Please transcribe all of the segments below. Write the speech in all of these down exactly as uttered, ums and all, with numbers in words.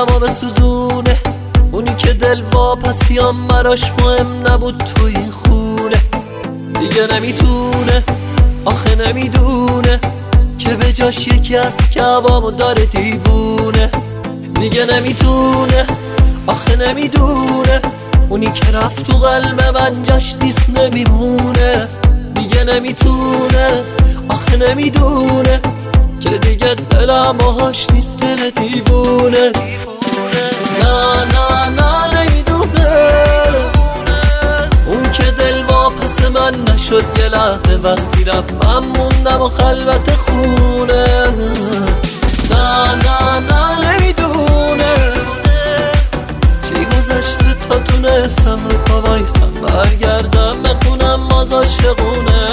دلمو بسوزونه، اونی که دل واپسیام براش مهم نبود تو این خونه. دیگه نمیتونه، آخه نمیدونه که به جاش یکی از کعبامو داره دیوونه. دیگه نمیتونه، آخه نمیدونه اونی که رفت تو قلب من جاش نیست نمیمونه. دیگه نمیتونه، آخه نمیدونه که دیگه دلم باهاش نیست دل دیوونه. نه نه نه نمیدونه اون که دل واپس من نشد یه لحظه وقتی رفت من موندم و خلوت خونه. نه نه نه نمیدونه چی گذشته تا تونستم رو پا وایسم برگردم بخونم باز عاشقونه.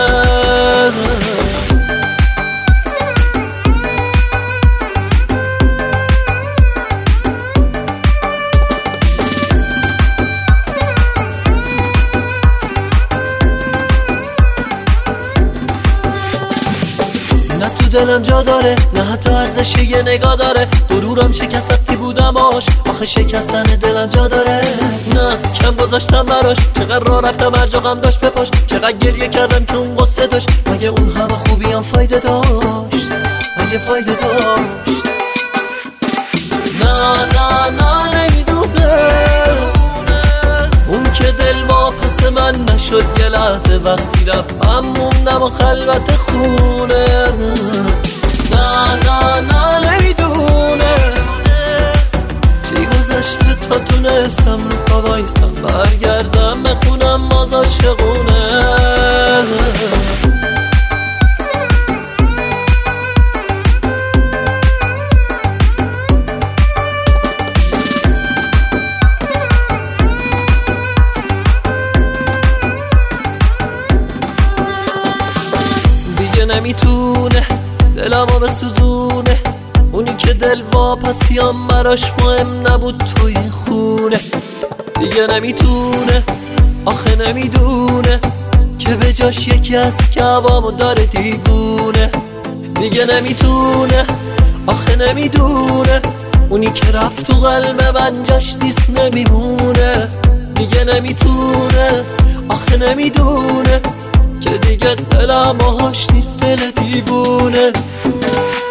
نه تو دلم جا داره، نه حتی ارزش یه نگاه داره. غرورم شکست وقتی بودم آش، آخه شکستن دلم جا داره. نه کم گذاشتم براش، چقدر راه رفتم هر جا غم داشت بپاش. چقدر گریه کردم که اون قصه داشت، مگه اون همه خوبی هم فایده داشت؟ مگه فایده داشت؟ نه نه نه نمیدونه اون که دل واپس من نشد یه لحظه وقتی رفت من موندم و خلوت خونه. نه نه نه نمیدونه چی گذشته تا تونستم رو پا وایسم برگردم بخونم باز عاشقونه. نمیتونه دلمو بسوزونه، اونی که دل واپسیام براش مهم نبود تو این خونه. دیگه نمیتونه، آخه نمیدونه که به جاش یکی از کعبامو داره دیوونه. دیگه نمیتونه، آخه نمیدونه اونی که رفت تو قلب من جاش نیست نمیمونه. دیگه نمیتونه، آخه نمیدونه که دیگه دلم باهاش نیست دل دیوونه.